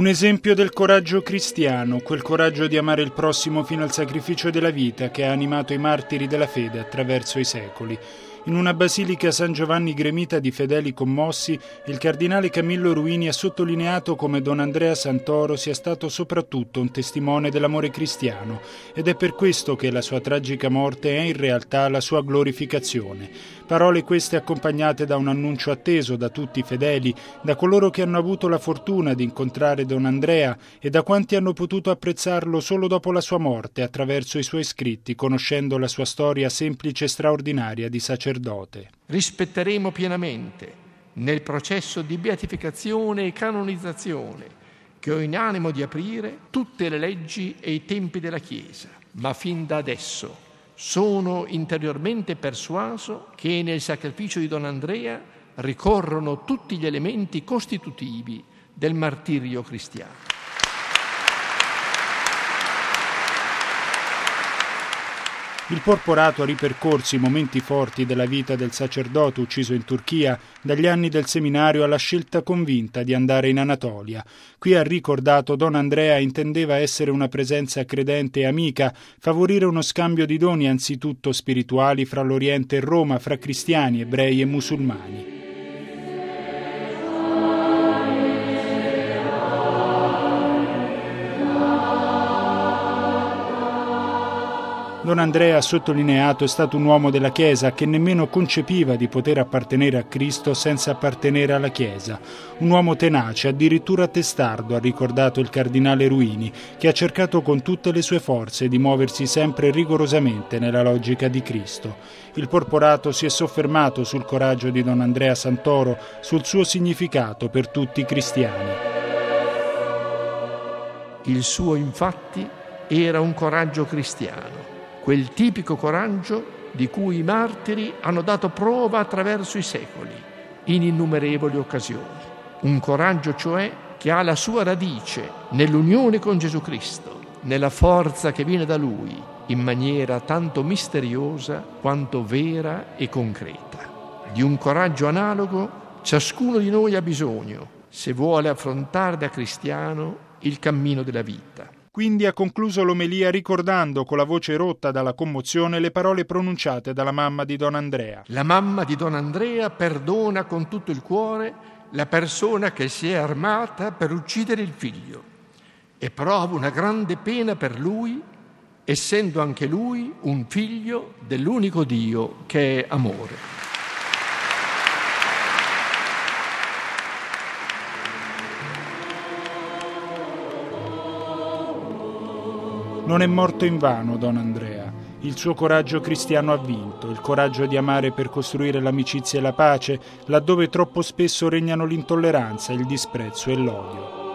Un esempio del coraggio cristiano, quel coraggio di amare il prossimo fino al sacrificio della vita che ha animato i martiri della fede attraverso i secoli. In una basilica San Giovanni gremita di fedeli commossi, il cardinale Camillo Ruini ha sottolineato come Don Andrea Santoro sia stato soprattutto un testimone dell'amore cristiano ed è per questo che la sua tragica morte è in realtà la sua glorificazione. Parole queste accompagnate da un annuncio atteso da tutti i fedeli, da coloro che hanno avuto la fortuna di incontrare Don Andrea e da quanti hanno potuto apprezzarlo solo dopo la sua morte attraverso i suoi scritti, conoscendo la sua storia semplice e straordinaria di sacerdote. Rispetteremo pienamente nel processo di beatificazione e canonizzazione che ho in animo di aprire tutte le leggi e i tempi della Chiesa, ma fin da adesso sono interiormente persuaso che nel sacrificio di Don Andrea ricorrono tutti gli elementi costitutivi del martirio cristiano. Il porporato ha ripercorso i momenti forti della vita del sacerdote ucciso in Turchia, dagli anni del seminario alla scelta convinta di andare in Anatolia. Qui ha ricordato Don Andrea intendeva essere una presenza credente e amica, favorire uno scambio di doni anzitutto spirituali fra l'Oriente e Roma, fra cristiani, ebrei e musulmani. Don Andrea, ha sottolineato, è stato un uomo della Chiesa che nemmeno concepiva di poter appartenere a Cristo senza appartenere alla Chiesa. Un uomo tenace, addirittura testardo, ha ricordato il cardinale Ruini, che ha cercato con tutte le sue forze di muoversi sempre rigorosamente nella logica di Cristo. Il porporato si è soffermato sul coraggio di Don Andrea Santoro, sul suo significato per tutti i cristiani. Il suo, infatti, era un coraggio cristiano. Quel tipico coraggio di cui i martiri hanno dato prova attraverso i secoli, in innumerevoli occasioni. Un coraggio, cioè, che ha la sua radice nell'unione con Gesù Cristo, nella forza che viene da Lui, in maniera tanto misteriosa quanto vera e concreta. Di un coraggio analogo ciascuno di noi ha bisogno, se vuole affrontare da cristiano il cammino della vita. Quindi ha concluso l'omelia ricordando con la voce rotta dalla commozione le parole pronunciate dalla mamma di Don Andrea. La mamma di Don Andrea perdona con tutto il cuore la persona che si è armata per uccidere il figlio e prova una grande pena per lui, essendo anche lui un figlio dell'unico Dio che è amore. Non è morto invano Don Andrea. Il suo coraggio cristiano ha vinto, il coraggio di amare per costruire l'amicizia e la pace, laddove troppo spesso regnano l'intolleranza, il disprezzo e l'odio.